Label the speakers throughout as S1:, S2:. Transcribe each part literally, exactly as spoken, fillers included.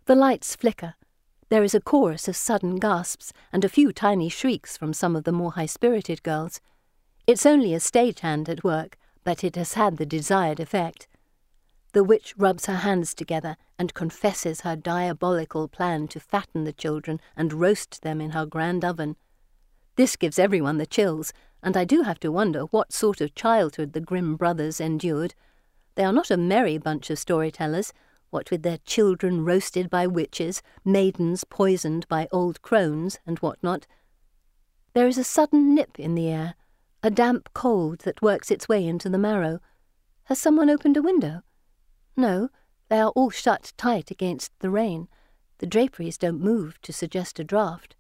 S1: The lights flicker. There is a chorus of sudden gasps and a few tiny shrieks from some of the more high-spirited girls. It's only a stagehand at work, but it has had the desired effect. The witch rubs her hands together and confesses her diabolical plan to fatten the children and roast them in her grand oven. This gives everyone the chills, and I do have to wonder what sort of childhood the Grimm brothers endured. They are not a merry bunch of storytellers, what with their children roasted by witches, maidens poisoned by old crones, and what not. There is a sudden nip in the air, a damp cold that works its way into the marrow. Has someone opened a window? No, they are all shut tight against the rain. The draperies don't move to suggest a draught.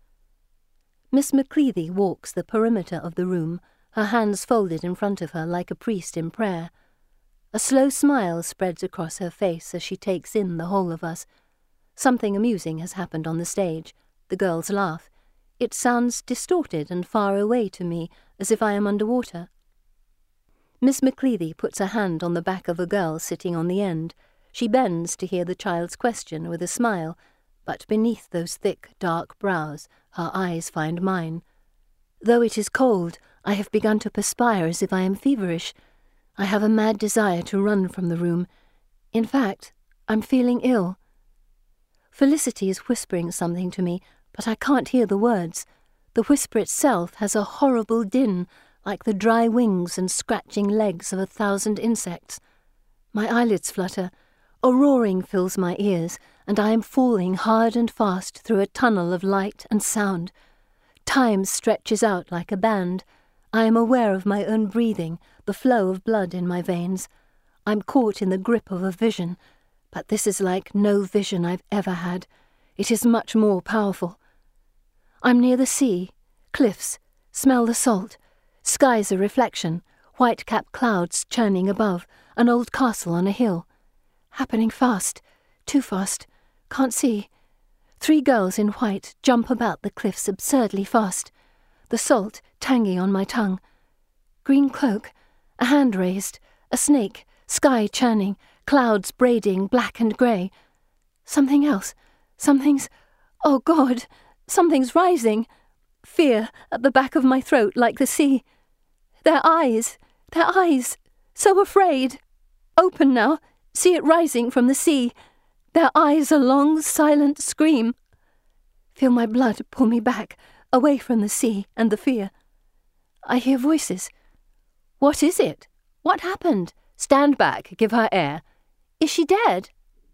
S1: Miss Macready walks the perimeter of the room, her hands folded in front of her like a priest in prayer. A slow smile spreads across her face as she takes in the whole of us. Something amusing has happened on the stage. The girls laugh. It sounds distorted and far away to me, as if I am underwater. Miss Macready puts a hand on the back of a girl sitting on the end. She bends to hear the child's question with a smile, but beneath those thick, dark brows, her eyes find mine. Though it is cold, I have begun to perspire as if I am feverish. I have a mad desire to run from the room. In fact, I'm feeling ill. Felicity is whispering something to me, but I can't hear the words. The whisper itself has a horrible din, like the dry wings and scratching legs of a thousand insects. My eyelids flutter. A roaring fills my ears, and I am falling hard and fast through a tunnel of light and sound. Time stretches out like a band. I am aware of my own breathing, the flow of blood in my veins. I'm caught in the grip of a vision, but this is like no vision I've ever had. It is much more powerful. I'm near the sea, cliffs, smell the salt. Sky's a reflection, white-capped clouds churning above, an old castle on a hill. Happening fast, too fast, can't see. Three girls in white jump about the cliffs absurdly fast, the salt tangy on my tongue. Green cloak, a hand raised, a snake, sky churning, clouds braiding black and grey. Something else, something's... oh God, something's rising. Fear at the back of my throat like the sea. Their eyes, their eyes, so afraid. Open now, see it rising from the sea. Their eyes a long, silent scream. Feel my blood pull me back, away from the sea and the fear. I hear voices. What is it? What happened? Stand back, give her air. Is she dead?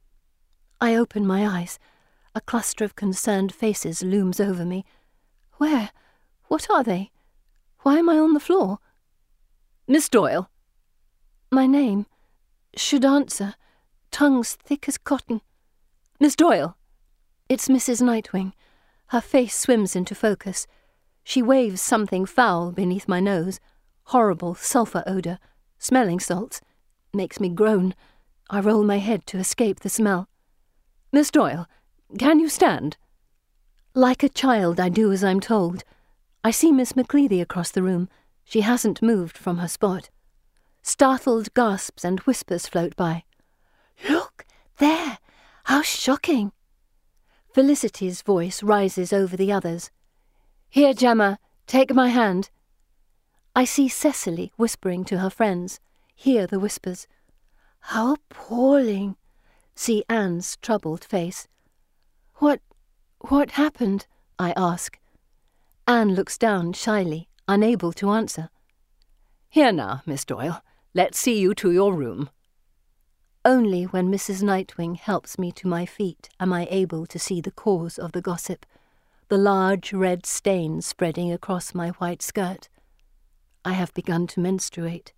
S1: I open my eyes. A cluster of concerned faces looms over me. Where? What are they? Why am I on the floor? Miss Doyle. My name. Should answer. Tongues thick as cotton. Miss Doyle. It's Missus Nightwing. Her face swims into focus. She waves something foul beneath my nose. Horrible sulphur odour. Smelling salts. Makes me groan. I roll my head to escape the smell. Miss Doyle, can you stand? Like a child, I do as I'm told. I see Miss Macready across the room. She hasn't moved from her spot. Startled gasps and whispers float by. Look, there! How shocking! Felicity's voice rises over the others. Here, Gemma, take my hand. I see Cecily whispering to her friends. Hear the whispers. How appalling! See Anne's troubled face. What... what happened? I ask. Anne looks down shyly, unable to answer. Here now, Miss Doyle. Let's see you to your room. Only when Missus Nightwing helps me to my feet am I able to see the cause of the gossip, the large red stain spreading across my white skirt. I have begun to menstruate.